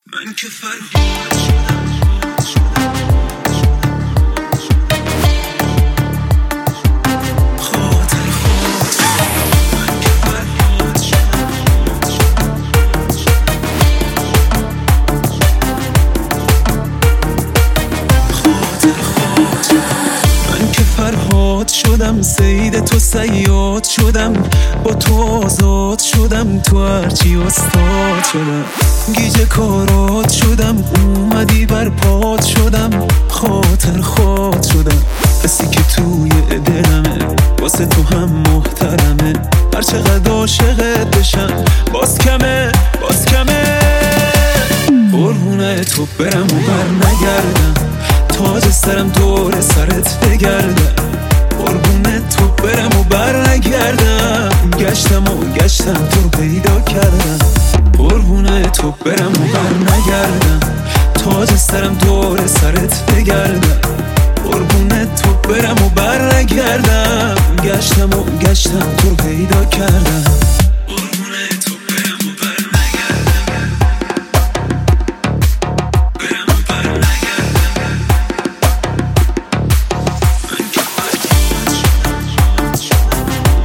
من که فرهاد شدم خاطر خود من که فرهاد شدم خاطر خود من که فرهاد شدم صید تو صیاد شدم با تو آزاد شدم تو هرچی استاد شدم گیج کارات شدم اومدی بر پات شدم خاطر خود شدم کسی که توی دلمه واسه تو هم محترمه هر چقدر عاشقت بشم باز کمه باز کمه قربونه تو برم و بر نگردم تاج سرم دور سرت بگردم قربونه تو برم و بر نگردم گشتم و گشتم تو رو پیدا کردم قربونه تو برم و بر نگردم تاج سرم دور سرت بگردم قربونه تو برم و بر نگردم گشتم و گشتم تو رو پیدا کردم قربونه تو برم و بر نگردم برم و بر نگردم من که فرهاد شدم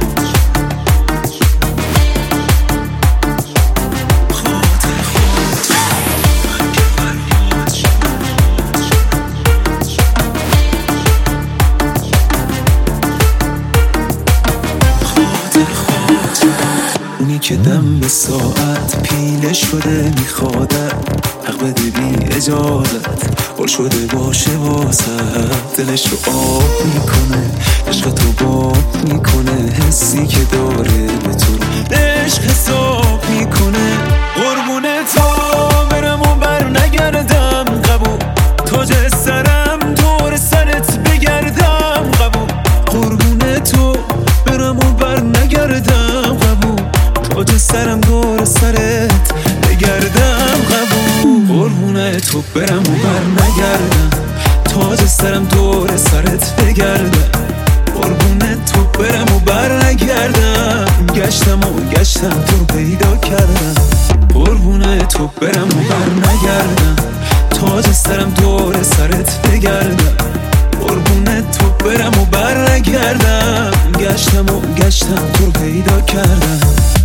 خاطر خود من که فرهاد شدم خاطر خود اونی که دم به ساعت پیله شده میخوادت حق بده بی اجازت بر شده باشه واسه دلش رو آب میکنه عشق تو باب میکنه حسی که داره به تو عشق حساب میکنه قربونه تو برم و بر نگردم قبول تاج سرم دور سرت بگردم قبول قربونه تو برم و بر نگردم قبول تاج سرم دور سرت بگردم قبول قربونه تو برم و بر نگردم تاج سرم دور سرت بگردم قربونه تو برم و بر نگردم گشتم و گشتم تو رو پیدا کردم قربونه تو برم و بر نگردم تاج سرم دور سرت بگردم قربونه تو برم و بر نگردم گشتم و گشتم تو رو پیدا کردم